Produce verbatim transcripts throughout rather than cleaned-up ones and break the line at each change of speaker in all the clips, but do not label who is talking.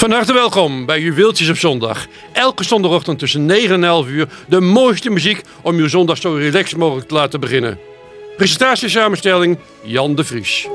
Van harte welkom bij Juweeltjes op zondag. Elke zondagochtend tussen negen en elf uur de mooiste muziek om uw zondag zo relaxed mogelijk te laten beginnen. Presentatie en samenstelling Jan de Vries.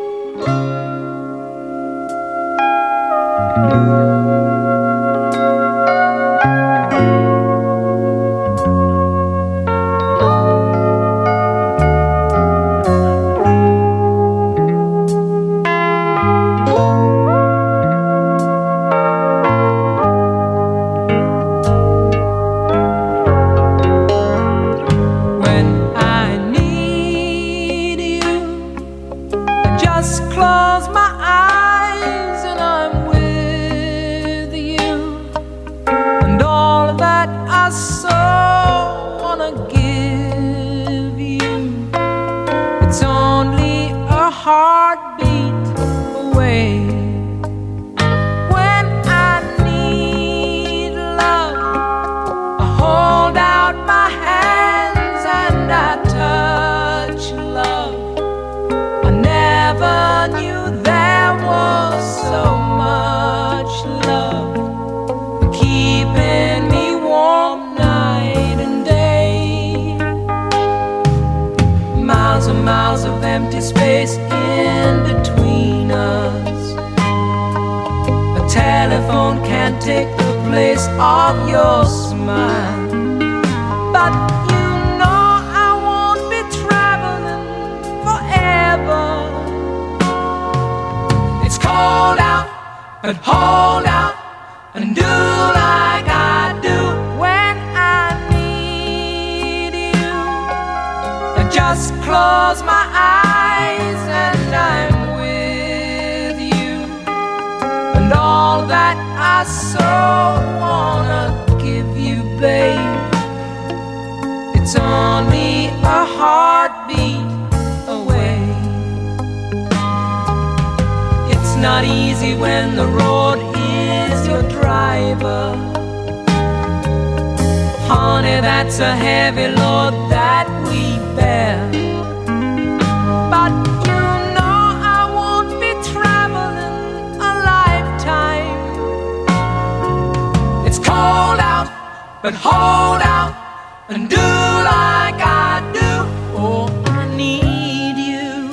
Take the place of your smile, but you know I won't be traveling forever. It's cold out, but hold out and do like I do when I need you. I just close my eyes and I'm with you, and all that I so wanna give you, babe, it's only a heartbeat away. It's not easy when the road is your driver. Honey, that's a heavy load that we bear. But you know I won't be traveling a lifetime. Hold out, but hold out and do like I do. Oh, I need you.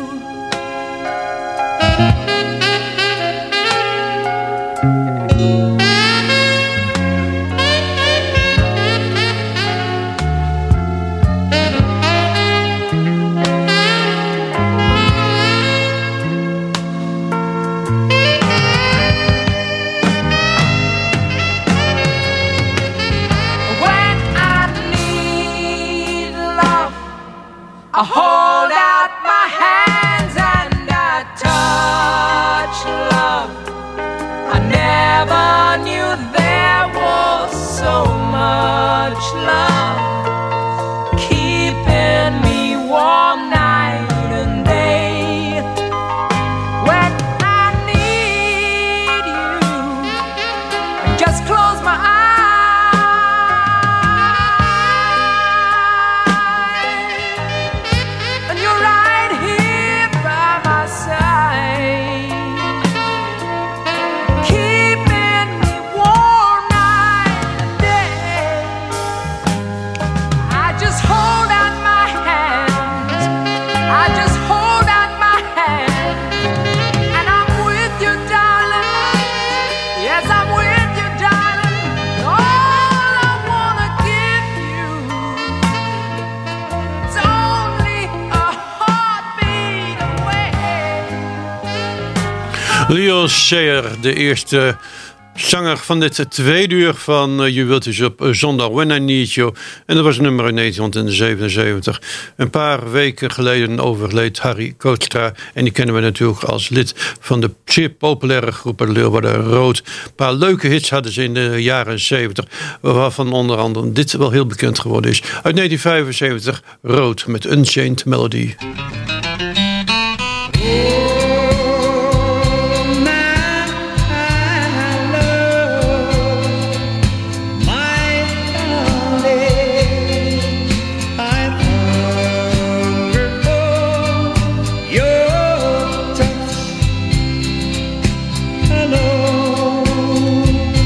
I hold out my hands and I touch love. I never knew there was so much love, keeping me warm night and day. When I need you, I just close my eyes.
Leo Sayer, de eerste zanger van dit tweede uur van uh, Juweeltjes op uh, zondag, When I Need You. En dat was een nummer uit negentien zevenenzeventig. Een paar weken geleden overleed Harry Kootstra. En die kennen we natuurlijk als lid van de zeer populaire groep Leeuwarden Rood. Een paar leuke hits hadden ze in de jaren zeventig. Waarvan onder andere dit wel heel bekend geworden is. Uit negentien vijfenzeventig, Rood met Unchained Melody.
Hello.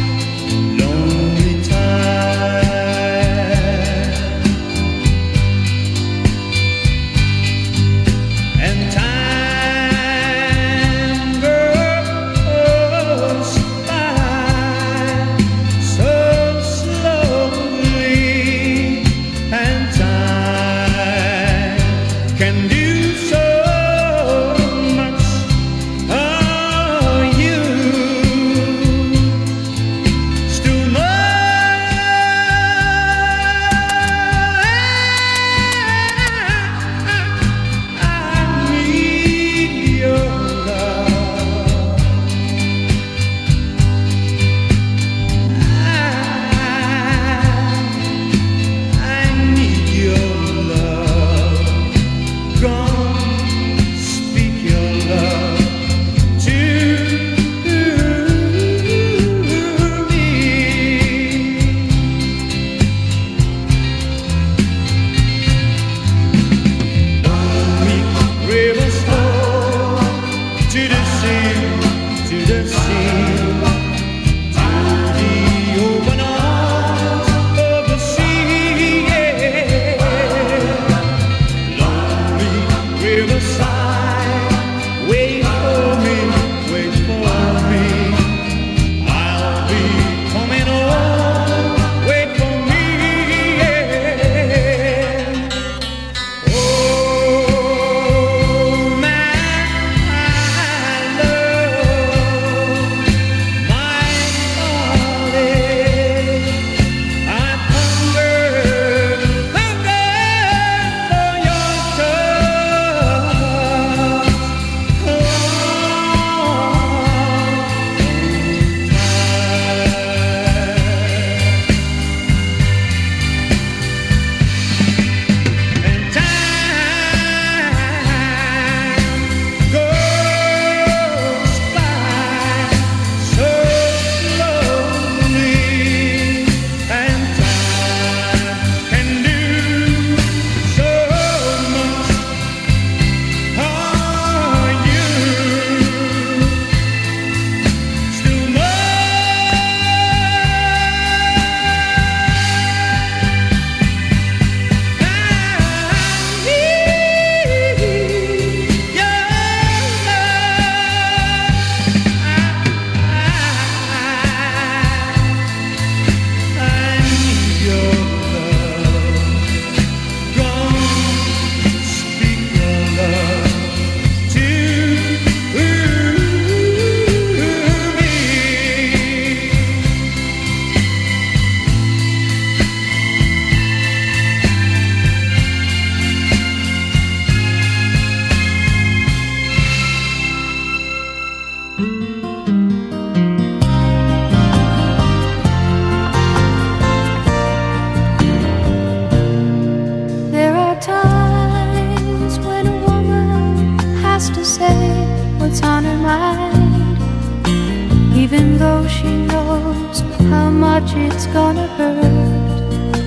say what's on her mind, even though she knows how much it's gonna hurt.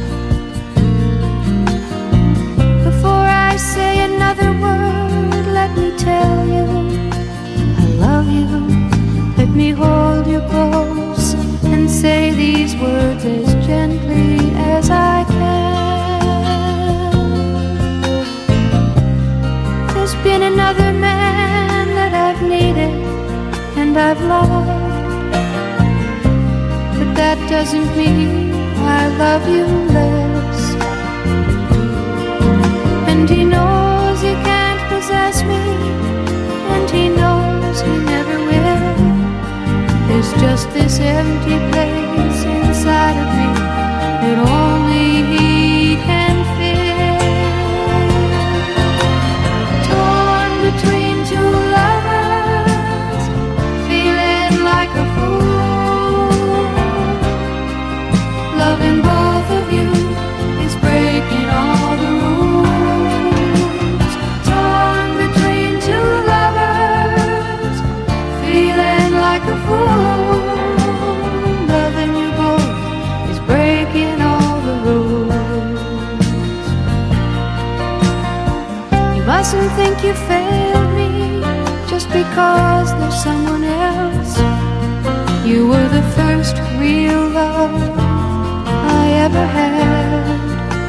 Before I say another word, let me tell you I love you. Let me hold you close and say these words as gently as I can. There's been another man that I've needed and I've loved, but that doesn't mean I love you less. And he knows he can't possess me, and he knows he never will. There's just this empty place inside of me that only he can fill. Torn between two lovers, feeling like a fool. Loving both of you is breaking all the rules. Torn between two lovers, feeling like a fool. Loving you both is breaking all the rules. You mustn't think you failed me just because there's someone else. You were the first real love I ever had.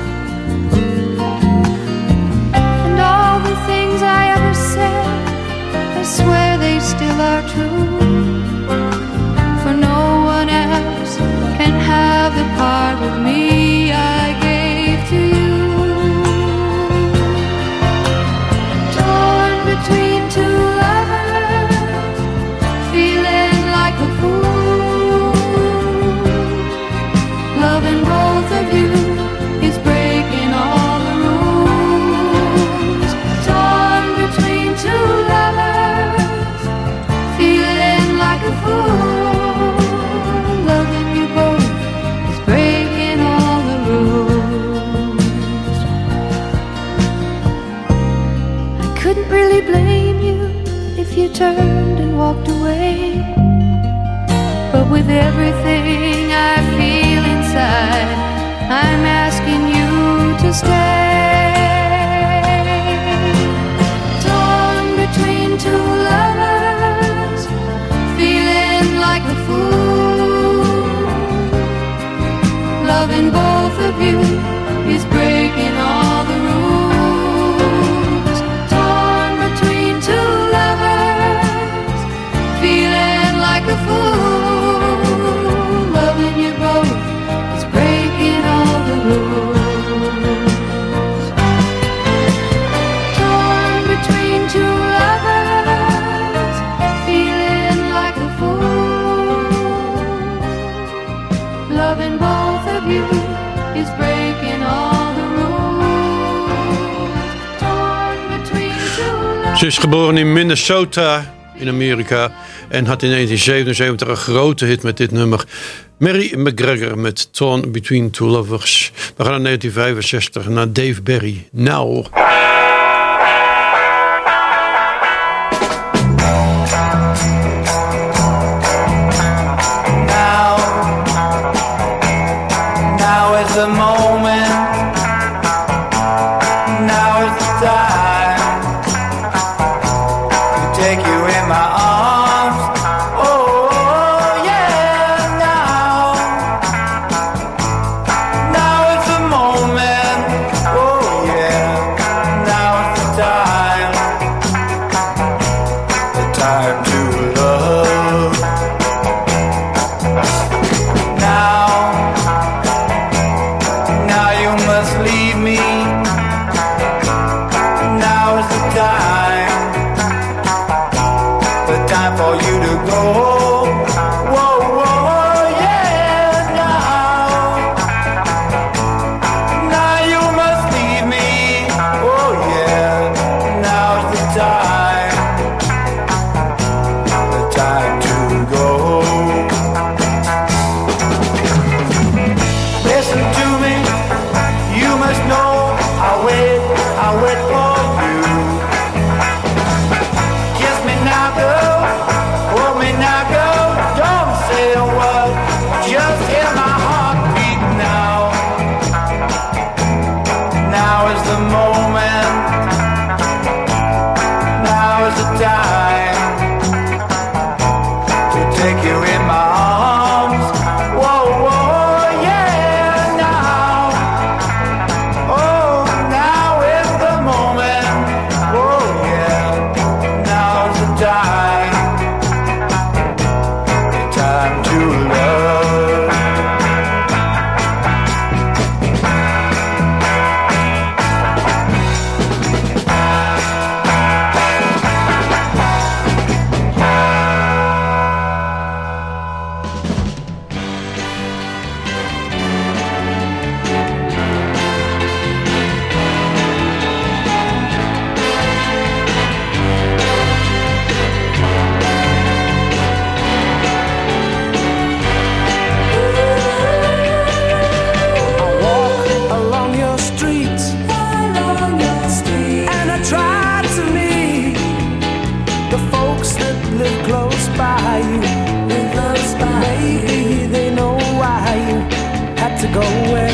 And all the things I ever said, I swear they still are true. For no one else can have the part of me I gave to you. Torn between two lovers, feeling like a fool. Loving both of you is breaking all the rules. Torn between two lovers, feeling like a fool. Loving you both is breaking all the rules. I couldn't really blame you if you turned and walked away, but with everything I feel inside, I'm asking you to stay. Torn between two lovers, feeling like a fool. Loving both of you is breaking all the rules. Torn between two lovers, feeling like a fool. Loving you both is breaking all the rules. Torn between two lovers, feeling like a fool. Loving both of you is breaking all the rules. Torn between two lovers.
Ze is geboren in Minnesota in Amerika en had in negentien zevenenzeventig een grote hit met dit nummer. Mary McGregor met Torn Between Two Lovers. We gaan naar negentien vijfenzestig naar Dave Berry. Now.
The moment, now is the time to take you in my arms. Oh yeah, now, now is the moment. Oh yeah, now is the time, the time to love. Now. Now you must leave me. Now is the time live close by you. Live close by Maybe they know why you had to go away.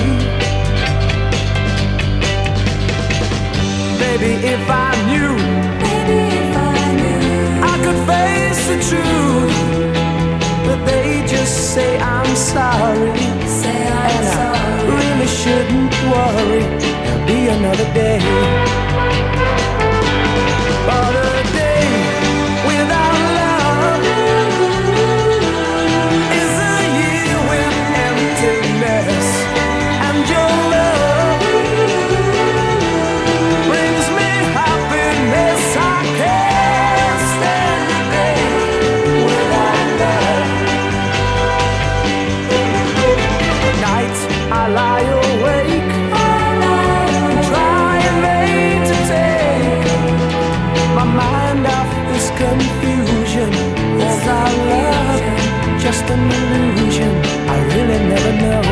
Baby, if I knew, baby, if I knew, I could face the truth, but they just say I'm sorry. Say I'm and sorry. I really shouldn't worry. There'll be another day. But a day without love is a year with emptiness, and your love brings me happiness. I can't stand a day without love. At night I lie awake, trying vain to take my mind off this confusion. Was our love just an illusion? I really never know.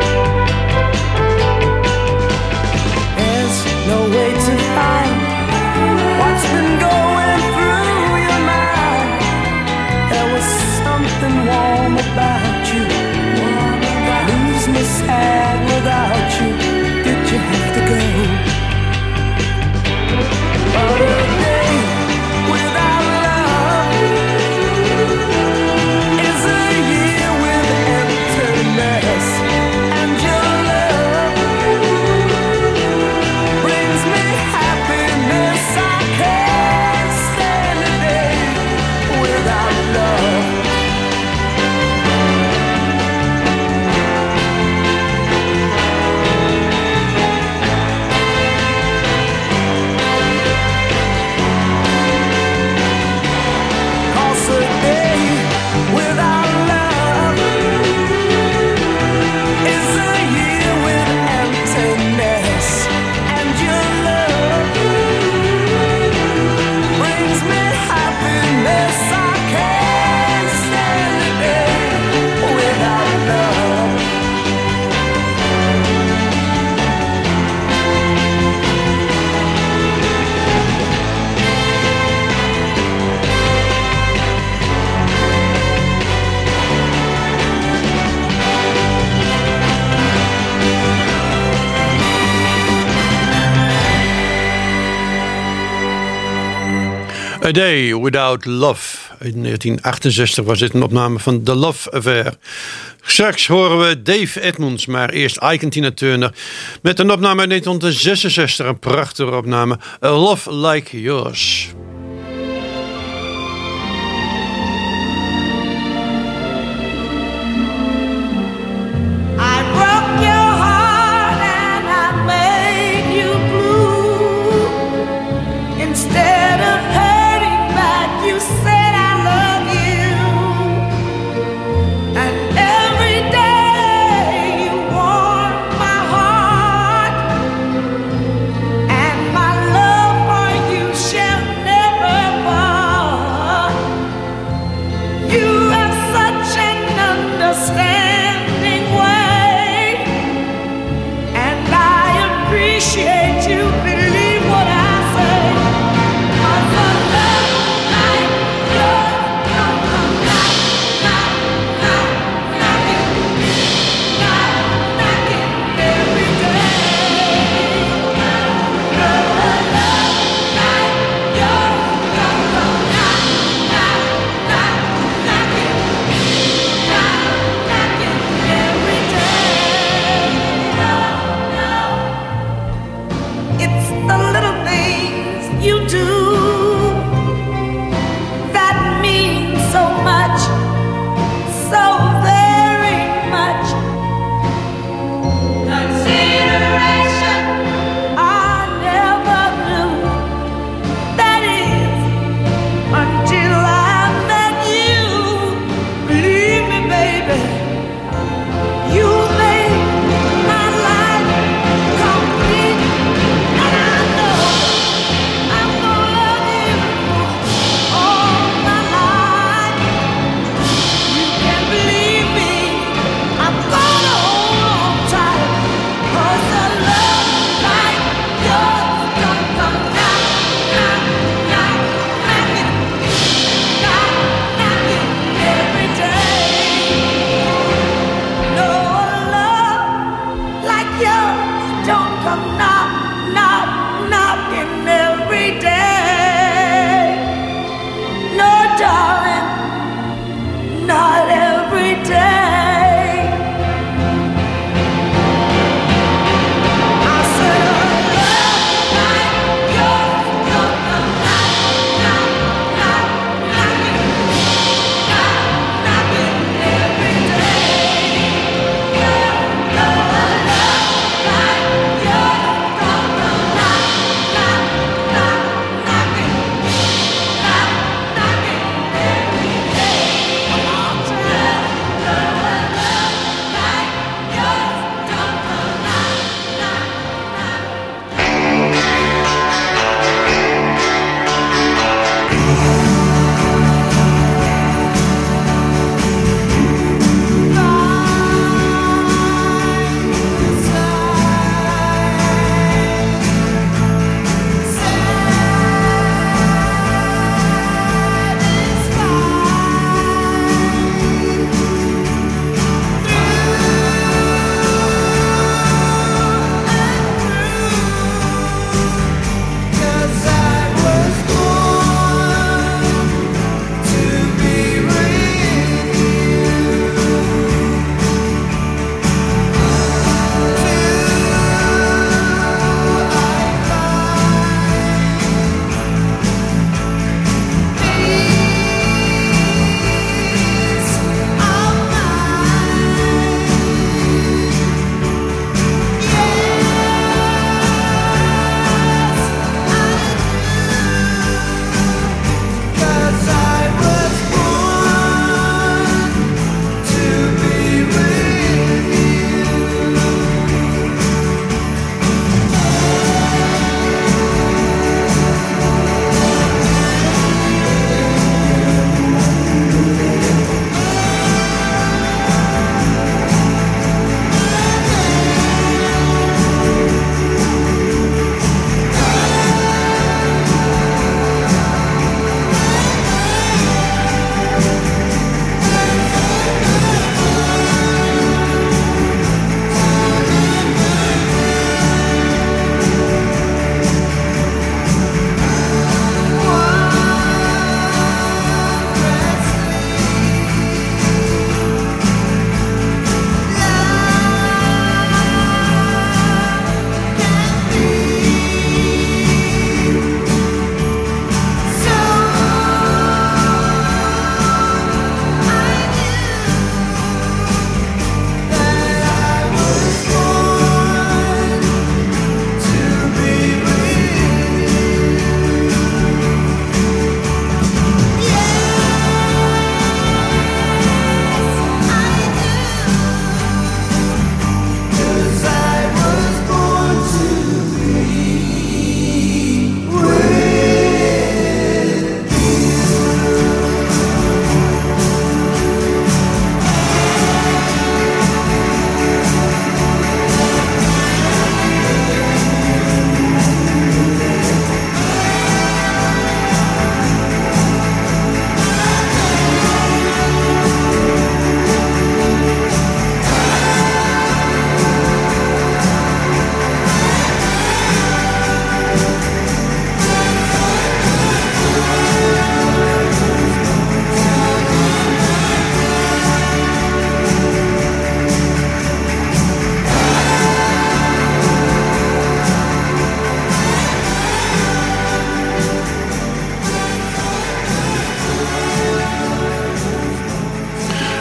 There's no way to find what's been going through your mind. There was something warm about you. I lose me sad without you. Did you have to go? But a day without love is a year with emptiness, and your love brings me happiness. I can't stand a day without love.
A Day Without Love. In negentien achtenzestig was dit een opname van The Love Affair. Straks horen we Dave Edmunds, maar eerst Ike en Tina Turner met een opname uit negentien zesenzestig. Een prachtige opname. A Love Like Yours.
Never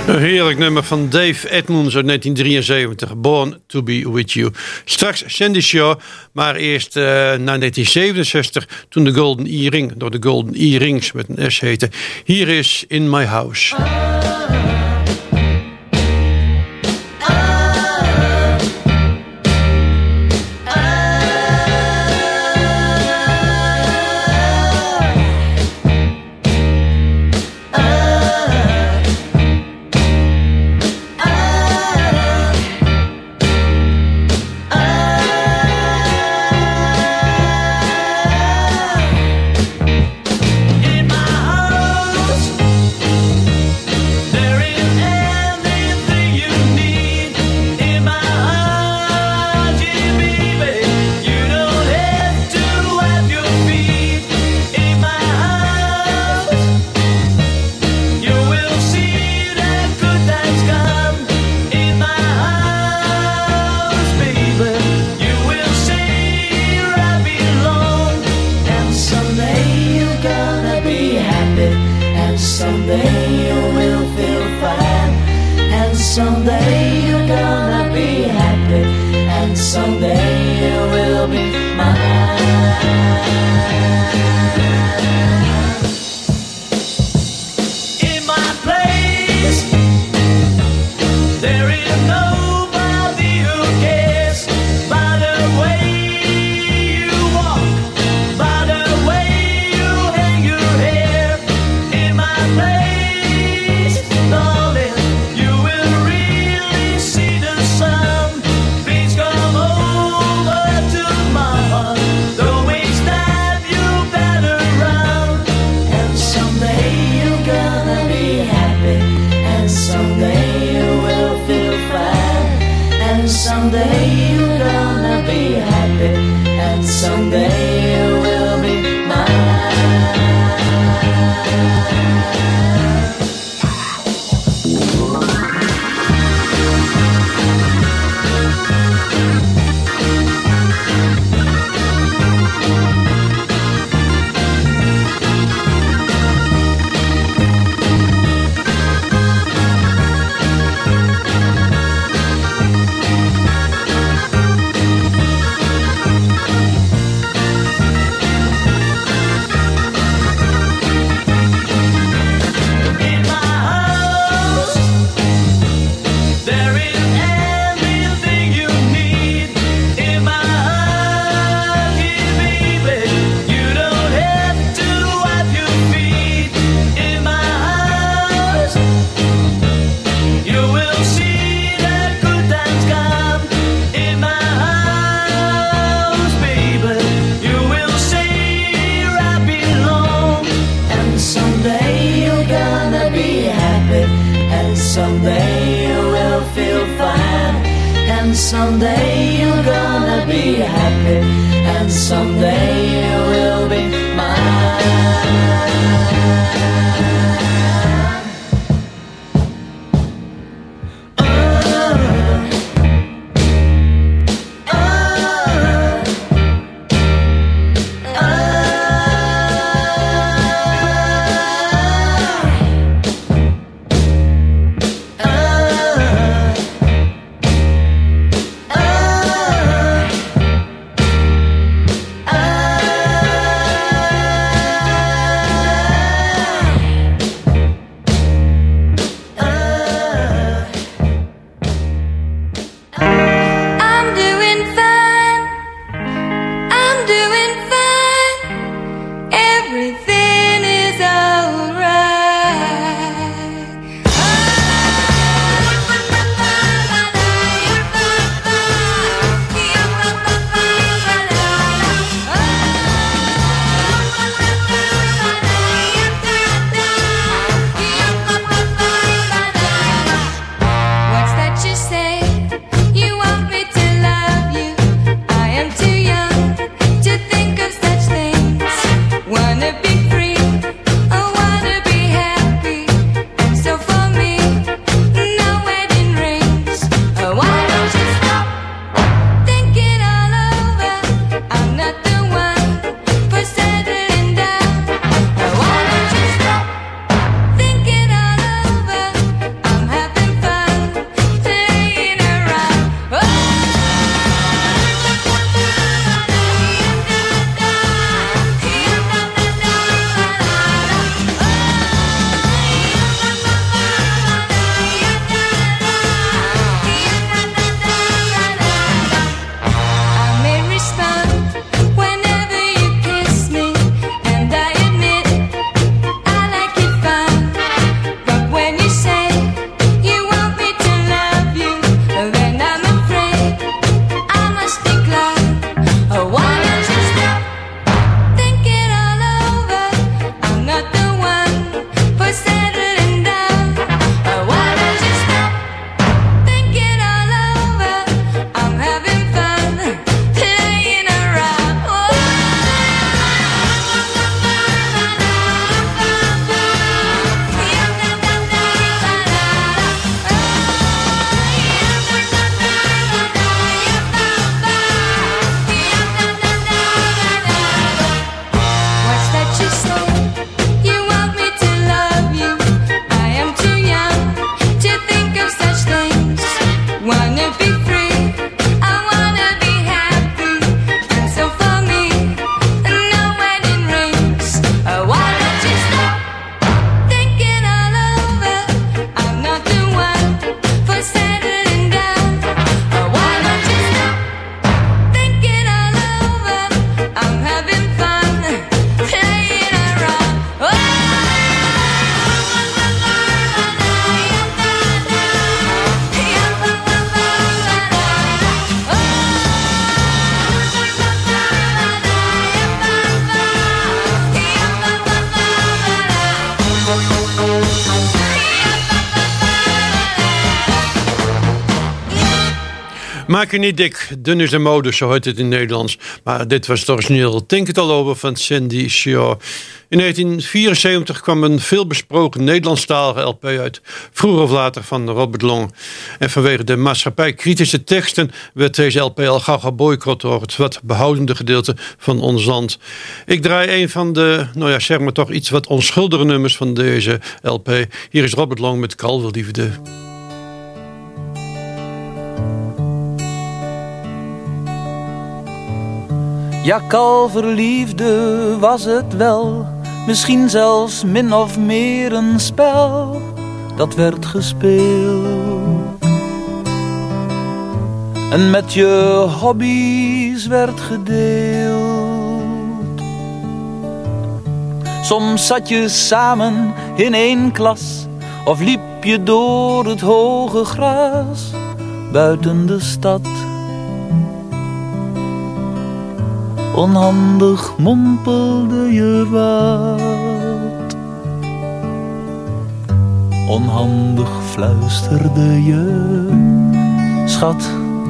Een heerlijk nummer van Dave Edmunds uit negentien drieënzeventig. Born to be with you. Straks Sandy Shaw, maar eerst uh, naar negentien zevenenzestig... toen de Golden E-ring door de Golden E-rings met een S heette. Hier is In My House. Maak je niet dik, dun is de mode, zo heet het in het Nederlands. Maar dit was het origineel Think It All Over van Sandy Shaw. In negentien vierenzeventig kwam een veelbesproken Nederlandstalige L P uit. Vroeger of later van Robert Long. En vanwege de maatschappijkritische teksten werd deze L P al gauw geboycott door het wat behoudende gedeelte van ons land. Ik draai een van de, nou ja, zeg maar toch iets wat onschuldige nummers van deze L P. Hier is Robert Long met Kalverliefde.
Ja, kalverliefde was het wel, misschien zelfs min of meer een spel dat werd gespeeld. En met je hobby's werd gedeeld. Soms zat je samen in één klas, of liep je door het hoge gras buiten de stad. Onhandig mompelde je wat, onhandig fluisterde je, schat.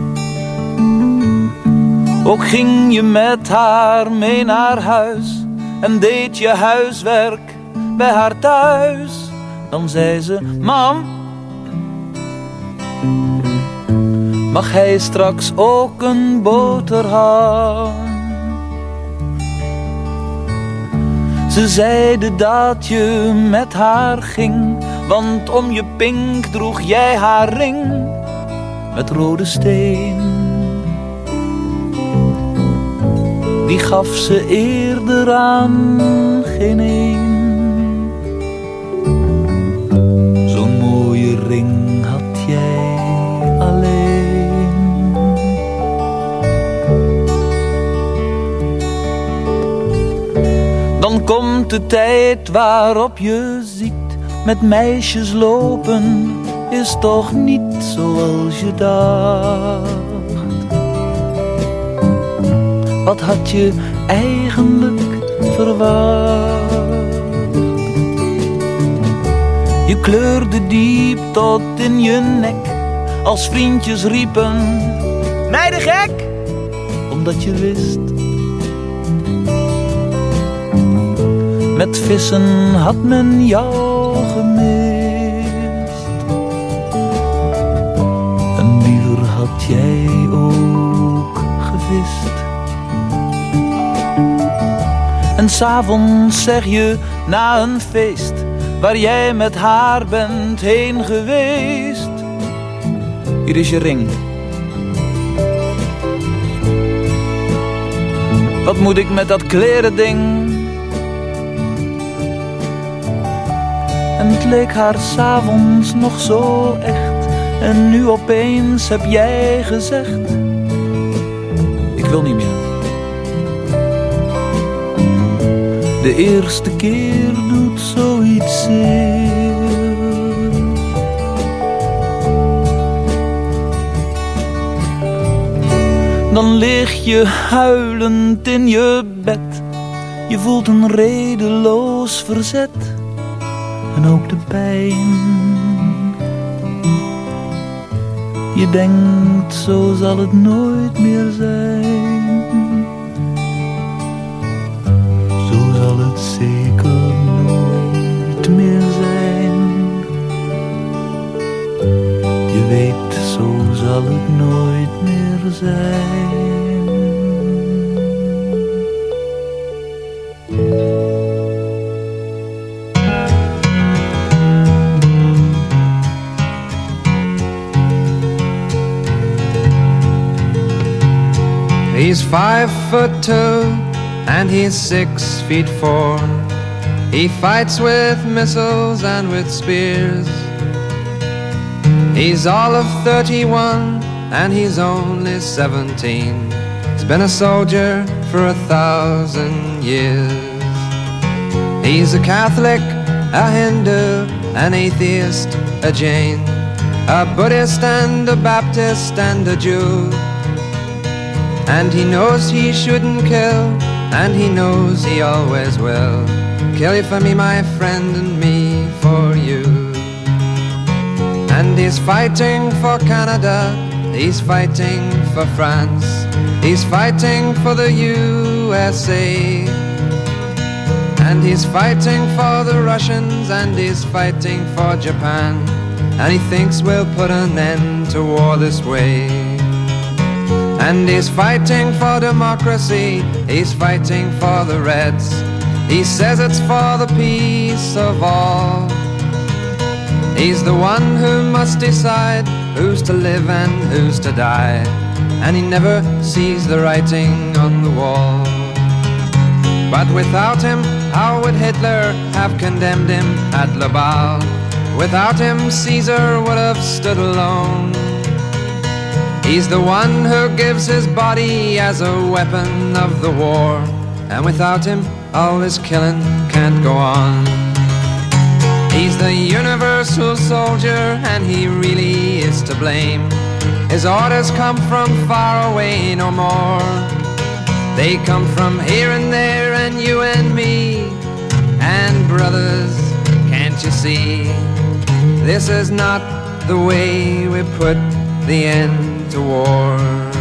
Ook ging je met haar mee naar huis en deed je huiswerk bij haar thuis. Dan zei ze, mam, mag hij straks ook een boterham? Ze zeiden dat je met haar ging, want om je pink droeg jij haar ring met rode steen. Die gaf ze eerder aan geen een. Zo'n mooie ring had jij alleen. Dan komt de tijd waarop je ziet, met meisjes lopen is toch niet zoals je dacht. Wat had je eigenlijk verwacht? Je kleurde diep tot in je nek, als vriendjes riepen, meiden gek, omdat je wist, met vissen had men jou gemist. En liever had jij ook gevist. En 's avonds zeg je na een feest, waar jij met haar bent heen geweest, hier is je ring. Wat moet ik met dat klerending? En het leek haar 's avonds nog zo echt, en nu opeens heb jij gezegd, ik wil niet meer. De eerste keer doet zoiets zeer. Dan lig je huilend in je bed, je voelt een redeloos verzet en ook de pijn. Je denkt, zo zal het nooit meer zijn. Zal het zeker nooit meer zijn. Je weet, zo zal het nooit meer zijn.
He's five foot two and he's six feet four. He fights with missiles and with spears. He's all of thirty-one and he's only seventeen. He's been a soldier for a thousand years. He's a Catholic, a Hindu, an atheist, a Jain, a Buddhist and a Baptist and a Jew. And he knows he shouldn't kill, and he knows he always will. Kill you for me, my friend, and me for you. And he's fighting for Canada, He's fighting for France. He's fighting for the U S A. And he's fighting for the Russians, and he's fighting for Japan. And he thinks we'll put an end to war this way. And he's fighting for democracy. He's fighting for the Reds. He says it's for the peace of all. He's the one who must decide who's to live and who's to die. And he never sees the writing on the wall. But without him, how would Hitler have condemned him at Laval? Without him, Caesar would have stood alone. He's the one who gives his body as a weapon of the war. And without him, all this killing can't go on. He's the universal soldier, and he really is to blame. His orders come from far away no more. They come from here and there, and you and me. And brothers, can't you see? This is not the way we put the end to war.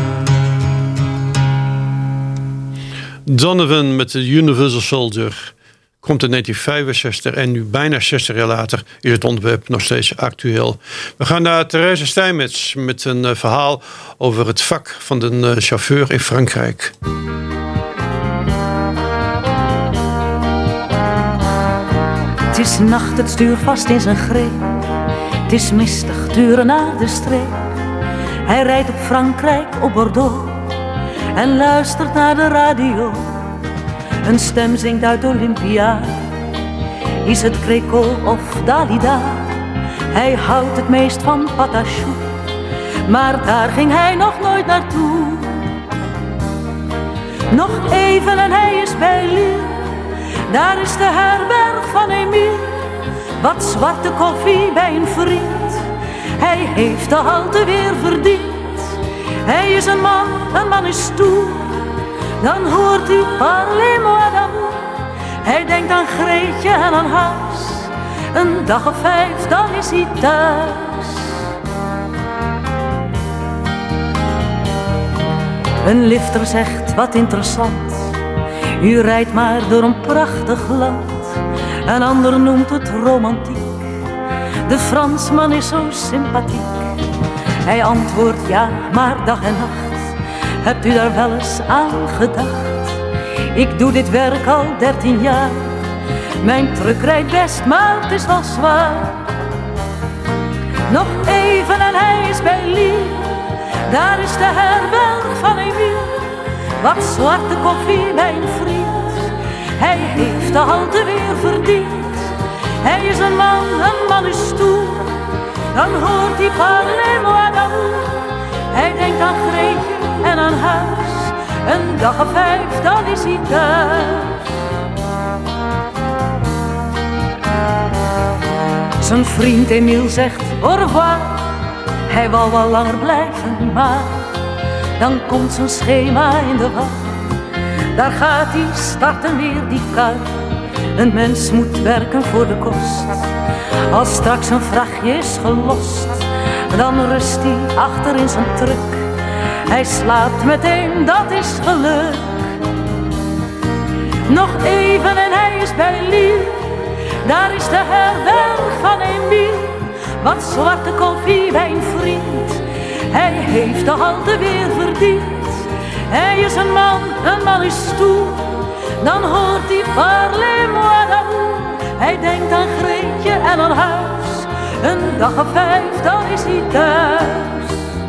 Donovan met de Universal Soldier komt in negentien vijfenzestig en nu bijna zestig jaar later is het onderwerp nog steeds actueel. We gaan naar Therese Steinmetz met een uh, verhaal over het vak van de uh, chauffeur in Frankrijk.
Het is nacht, het stuur vast in zijn greep. Het is mistig, duren naar de streep. Hij rijdt op Frankrijk, op Bordeaux, en luistert naar de radio. Een stem zingt uit Olympia. Is het Créco of Dalida? Hij houdt het meest van Patachou, maar daar ging hij nog nooit naartoe. Nog even en hij is bij Lille. Daar is de herberg van Emile. Wat zwarte koffie bij een vriend. Hij heeft de halte weer verdiend. Hij is een man, een man is stoer. Dan hoort u parlez-moi d'amour. Hij denkt aan Greetje en aan huis. Een dag of vijf, dan is hij thuis. Een lifter zegt, wat interessant. U rijdt maar door een prachtig land. Een ander noemt het romantiek. De Fransman is zo sympathiek. Hij antwoordt ja, maar dag en nacht. Hebt u daar wel eens aan gedacht? Ik doe dit werk al dertien jaar. Mijn truck rijdt best, maar het is wel zwaar. Nog even en hij is bij Lille. Daar is de herberg van Emile. Wat zwarte koffie bij een vriend. Hij heeft de halte weer verdiend. Hij is een man, een man is stoer. Dan hoort hij parlez-moi d'amour. Hij denkt aan Greetje en aan huis. Een dag of vijf, dan is hij thuis. Zijn vriend Emile zegt au revoir. Hij wou wel langer blijven, maar dan komt zijn schema in de war. Daar gaat hij starten weer die kar. Een mens moet werken voor de kost. Als straks een vrachtje is gelost, dan rust hij achter in zijn truck. Hij slaapt meteen, dat is geluk. Nog even en hij is bij Lille. Daar is de herberg van Emile. Wat zwarte koffie bij een vriend. Hij heeft de halte weer verdiend. Hij is een man, een man is stoer. Dan hoort hij parlez-moi d'amour. Hij denkt aan Greetje en aan huis. Een dag of vijf, dan is hij thuis.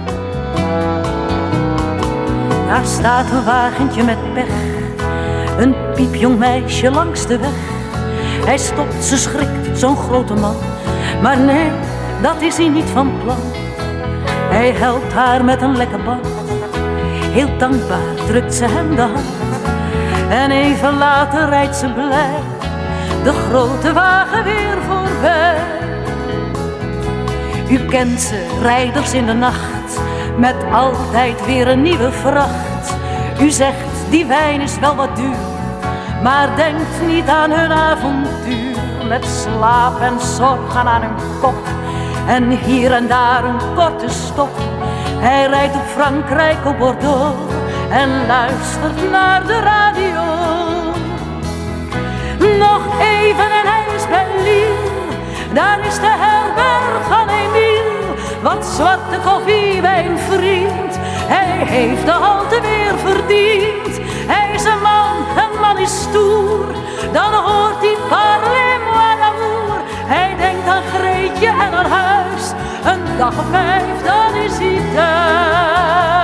Daar staat een wagentje met pech. Een piepjong meisje langs de weg. Hij stopt, ze schrikt, zo'n grote man. Maar nee, dat is hij niet van plan. Hij helpt haar met een lekker bad. Heel dankbaar drukt ze hem de hand. En even later rijdt ze blij de grote wagen weer voorbij. U kent ze, rijders in de nacht, met altijd weer een nieuwe vracht. U zegt, die wijn is wel wat duur, maar denkt niet aan hun avontuur. Met slaap en zorgen aan hun kop, en hier en daar een korte stop. Hij rijdt op Frankrijk, op Bordeaux en luistert naar de radio. Nog even en hij is bij Lille, daar is de herberg van Emiel. Wat zwarte koffie bij een vriend, hij heeft de halte weer verdiend. Hij is een man, een man is stoer, dan hoort hij parlez-moi d'amour. Hij denkt aan Greetje en aan huis, een dag of vijf, dan is hij thuis.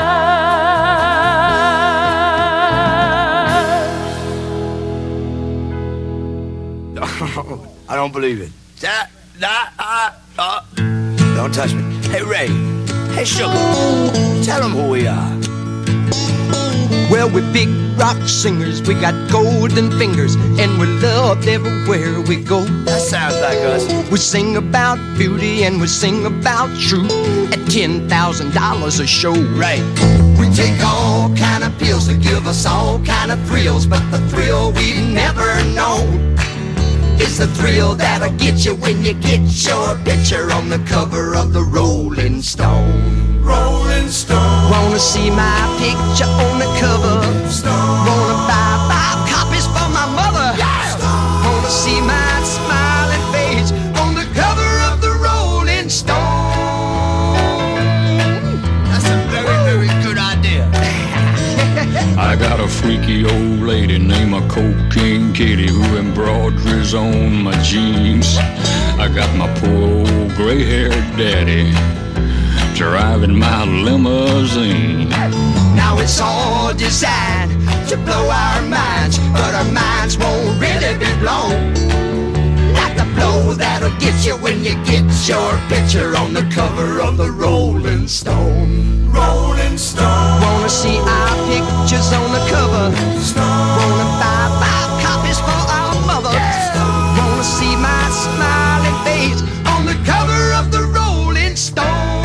I don't believe it. That, that, uh, uh. Don't touch me. Hey, Ray. Hey, Sugar. Tell them who we are.
Well, we're big rock singers. We got golden fingers, and we're loved everywhere we go.
That sounds like us.
We sing about beauty and we sing about truth at ten thousand dollars a show.
Right.
We take all kind of pills to give us all kind of thrills, but the thrill we've never known is the thrill that'll get you when you get your picture on the cover of the Rolling Stone.
Rolling Stone.
Wanna see my picture on the cover?
Stone.
Wanna buy five copies for my mother?
Yeah.
Stone. Wanna see my smiling face on the cover of the Rolling Stone?
That's a very, very good idea.
I got a freaky old lady named a Cocaine Kitty who embroiders on my jeans. I got my poor old gray-haired daddy driving my limousine.
Now it's all designed to blow our minds, but our minds won't really be blown like the blow that'll get you when you get your picture on the cover of the Rolling Stone.
Rolling Stone.
Wanna see our pictures on the cover?
Stone.
Wanna buy five copies for our mother?
Yeah.
Wanna see my smiling face on the cover of the Rolling Stone?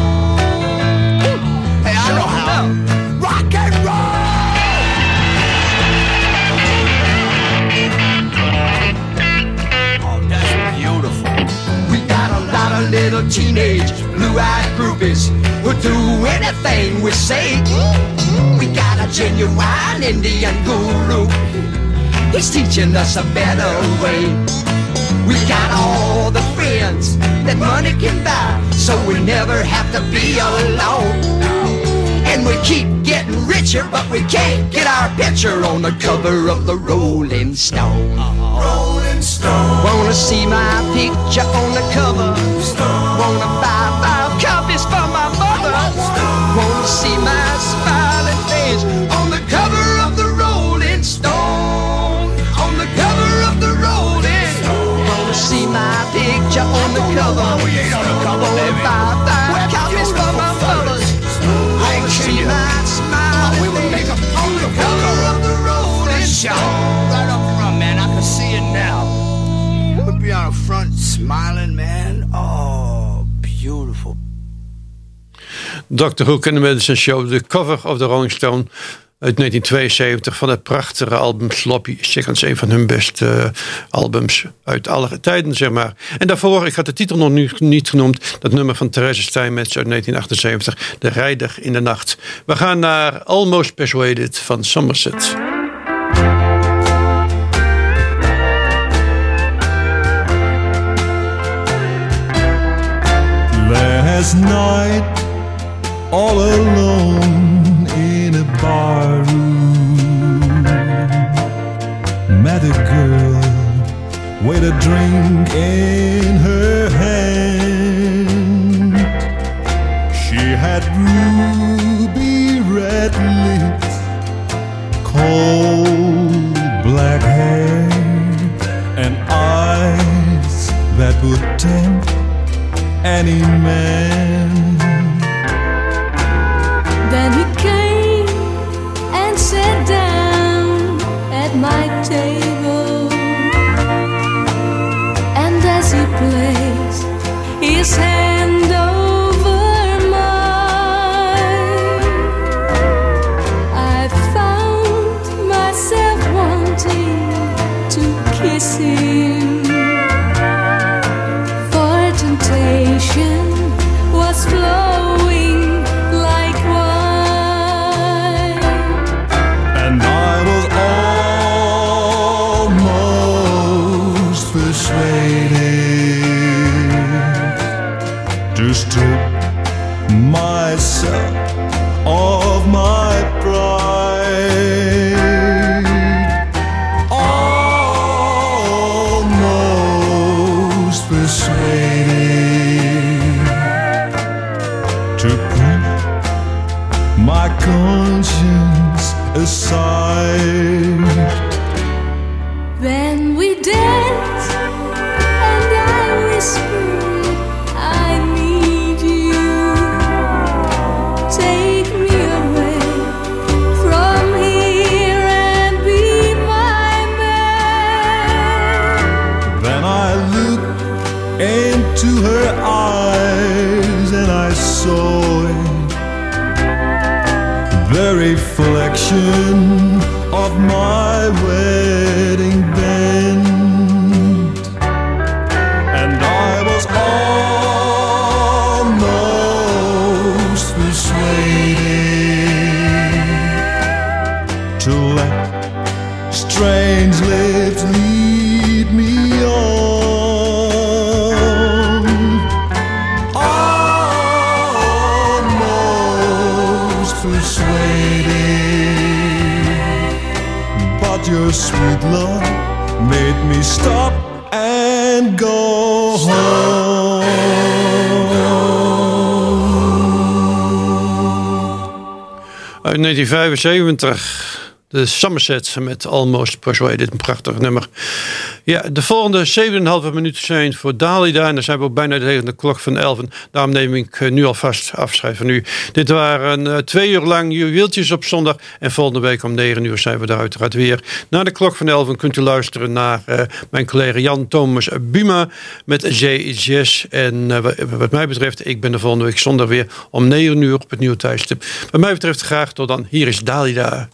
Hey, I know how. Rock and roll! Oh, that's beautiful.
We got a lot of little teenage blue-eyed groupies who do anything we say. We got a genuine Indian guru, he's teaching us a better way. We got all the friends that money can buy, so we never have to be alone. And we keep getting richer, but we can't get our picture on the cover of the Rolling Stone.
Rolling Stone.
Wanna see my picture on the cover?
Stone.
Wanna buy five copies for my mother?
Stone.
Wanna see my smiling face on the cover of the Rolling Stone? On the cover of the Rolling Stone. Wanna see my picture on the cover?
We ain't on the cover,
Wanna
baby.
buy five
We're
copies for my mother?
I ain't
See
kidding you.
my smiling
We would make
face
a
on the cover of the Rolling Stone.
Right up front, man. I can see it now. We'll be on the front smiling, man. Oh, beautiful.
Doctor Hook en de Medicine Show, de cover of the Rolling Stone uit negentien tweeënzeventig van het prachtige album Sloppy Seconds, een van hun beste uh, albums uit alle tijden, zeg maar. En daarvoor, ik had de titel nog nu, niet genoemd, dat nummer van Theresa Steinmetz uit negentien achtenzeventig, De Rijder in de Nacht. We gaan naar Almost Persuaded van Somerset.
Last night, all alone in a bar room, met a girl with a drink in her hand. She had ruby red lips, cold black hair, and eyes that would tempt any man.
Then he came and sat down at my table, and as he placed his hand over mine, I found myself wanting to kiss him, for temptation was flowing
strip myself of my pride. Almost persuaded to put my conscience aside.
Then we danced, and I whispered, I need you. Take me away from here and be my man.
Then I looked into her eyes and I saw it, the reflection of my wedding band, and I was almost persuaded to let strange lips lead me on. Almost persuaded, but your sweet love made me stop and go home.
Uit negentien vijfenzeventig, de Somersets met Almost Persuaded, een prachtig nummer. Ja, de volgende zeven en een halve minuten zijn voor Dalida. En dan zijn we ook bijna tegen de klok van elf. Daarom neem ik nu alvast afscheid van u. Dit waren uh, twee uur lang juweeltjes op zondag. En volgende week om negen uur zijn we daar uiteraard weer. Na de klok van elf kunt u luisteren naar uh, mijn collega Jan Thomas Buma met J-Jazz. En uh, wat mij betreft, ik ben de volgende week zondag weer om negen uur op het nieuwe tijdstip. Wat mij betreft graag tot dan. Hier is Dalida.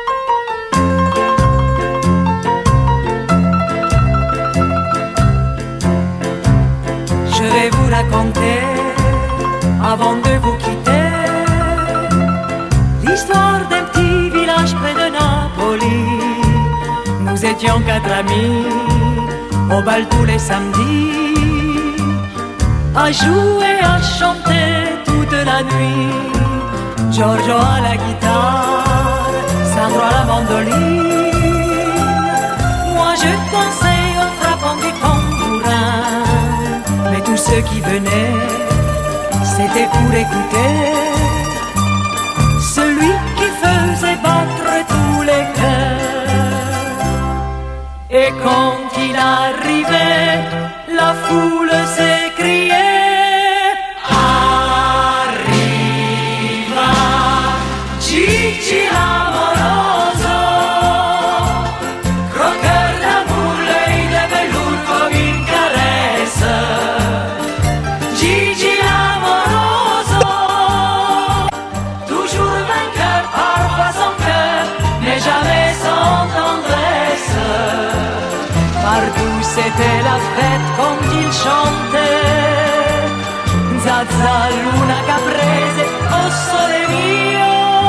Je vais vous raconter, avant de vous quitter, l'histoire d'un petit village près de Napoli. Nous étions quatre amis, au bal tous les samedis, à jouer, à chanter toute la nuit. Giorgio à la guitare, Sandro à la mandoline. Moi je dansais en frappant du tambourin. Mais tous ceux qui venaient, c'était pour écouter celui qui faisait battre tous les cœurs. Et quand il arrivait, la foule s'écriait: Arriva Gigi l'amoroso, croqueur d'amour, l'œil de velours comme une caresse. Gigi l'amoroso, toujours vainqueur, parfois sans cœur, mais jamais sans tendresse. Partout c'était la fête quand il chantait Zazza, Luna, Caprese, oh sole mio.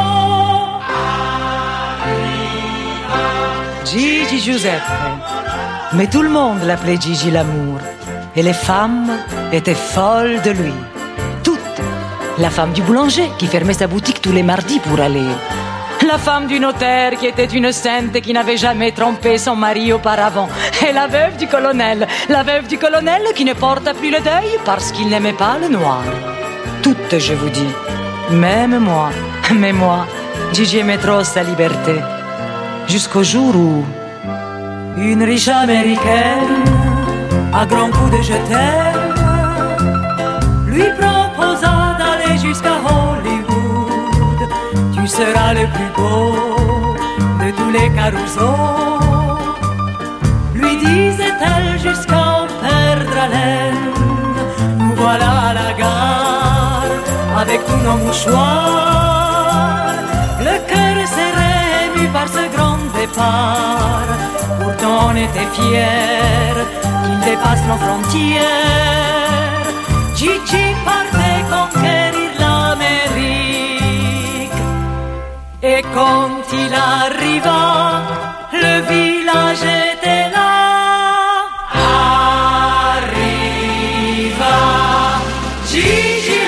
Gigi Giuseppe, mais tout le monde l'appelait Gigi l'amour. Et les femmes étaient folles de lui. Toutes. La femme du boulanger qui fermait sa boutique tous les mardis pour aller. La femme du notaire qui était une sainte et qui n'avait jamais trompé son mari auparavant. Et la veuve du colonel. La veuve du colonel qui ne porta plus le deuil parce qu'il n'aimait pas le noir. Toutes, je vous dis. Même moi. Mais moi, Gigi aimait trop sa liberté. Jusqu'au jour où une riche américaine, à grands coups de je t'aime, lui proposa d'aller jusqu'à Hollywood. Tu seras le plus beau de tous les carousaux, lui disait-elle jusqu'à en perdre haleine. Nous voilà à la gare avec tous nos mouchoirs, le cœur serré ému par ce grand départ. Pourtant on était fiers qu'il dépasse nos frontières. Gigi partait conquérir l'Amérique. Et quand il arriva, le village était là. Arriva Gigi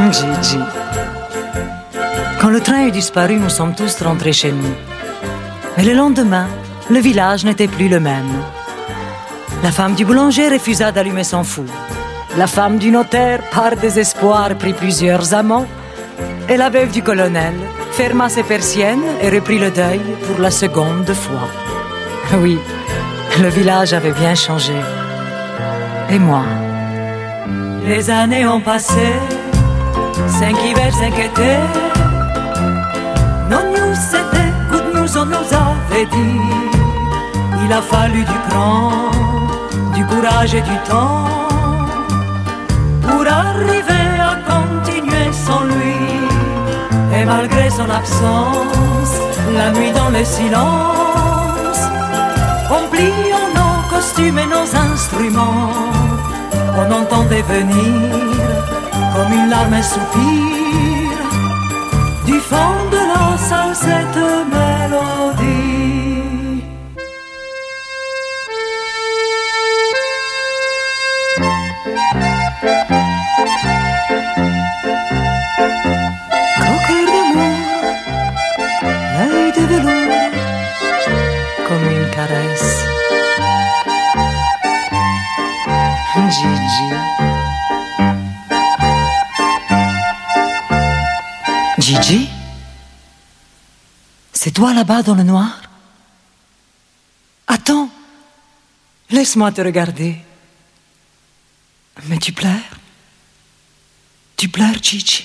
Gigi. Quand le train est disparu, nous sommes tous rentrés chez nous. Mais le lendemain, le village n'était plus le même. La femme du boulanger refusa d'allumer son four. La femme du notaire, par désespoir, prit plusieurs amants. Et la veuve du colonel ferma ses persiennes et reprit le deuil pour la seconde fois. Oui, le village avait bien changé. Et moi? Les années ont passé, cinq hivers, cinq étés. Non nous c'était, good news on nous avait dit. Il a fallu du cran, du courage et du temps pour arriver à continuer sans lui. Et malgré son absence, la nuit dans le silence, on pliant nos costumes et nos instruments, on entendait venir comme une larme un soupir du fond de la salle cette mélodie. Coqueur d'amour, l'œil de velours, comme une caresse. Gigi. Gigi? C'est toi là-bas dans le noir? Attends, laisse-moi te regarder. Mais tu pleures? Tu pleures, Gigi?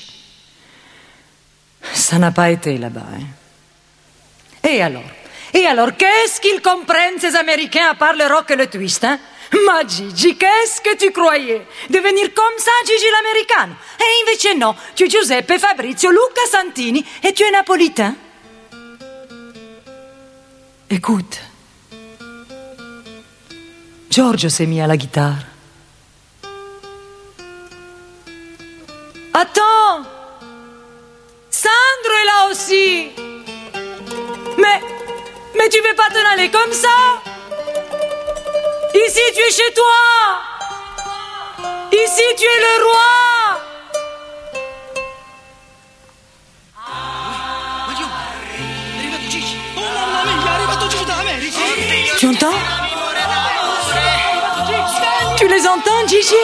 Ça n'a pas été là-bas, hein? Et alors? Et alors, qu'est-ce qu'ils comprennent, ces Américains, à part le rock et le twist, hein? Ma Gigi, qu'est-ce que tu croyais? Devenir comme ça, Gigi l'americano? E invece no, tu es Giuseppe, Fabrizio, Luca Santini et tu es napolitain. Écoute, Giorgio s'est mis à la guitare. Attends, Sandro est là aussi. Mais, mais tu veux pas t'en aller comme ça? Ici, tu es chez toi. Ici, tu es le roi. Tu entends? Tu les entends, Gigi?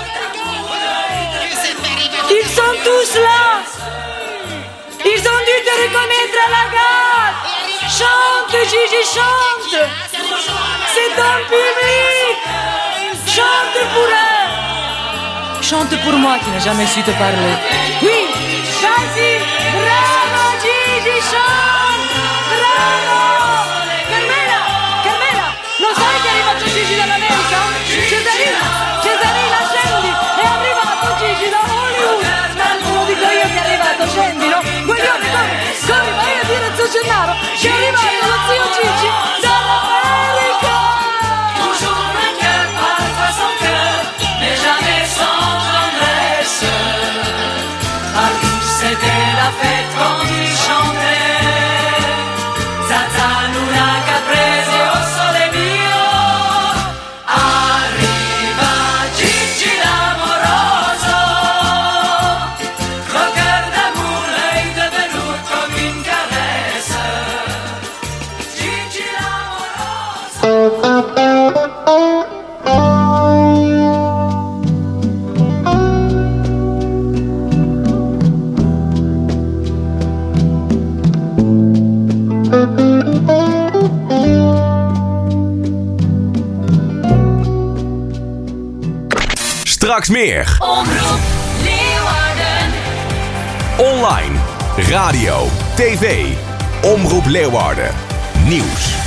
Ils sont tous là. Ils ont dû te reconnaître à la gare. Chante, Gigi, chante. C'est ton public. Chante pour eux. Chante pour moi qui n'ai jamais su te parler. Oui, vas-y, bravo Gigi, chante. Bravo. Carmela, Carmela, lo sai che è arrivato Gigi dall'America? Cesarina, Cesarina, scendi. È arrivato Gigi da Hollywood. Non lo dico io che è arrivato, scendilo. Guaglione, corri, corri, vai a dire a Zio Gennaro che è arrivato lo zio Gigi dall'America.
C'était la fête quand il chantait Zaza, Luna, Caprese, o sole mio. Arriva Gigi l'amoroso, croqueur d'amour, l'œil de velours comme une caresse. Gigi l'amoroso.
Straks meer.
Omroep Leeuwarden.
Online, radio, tv. Omroep Leeuwarden. Nieuws.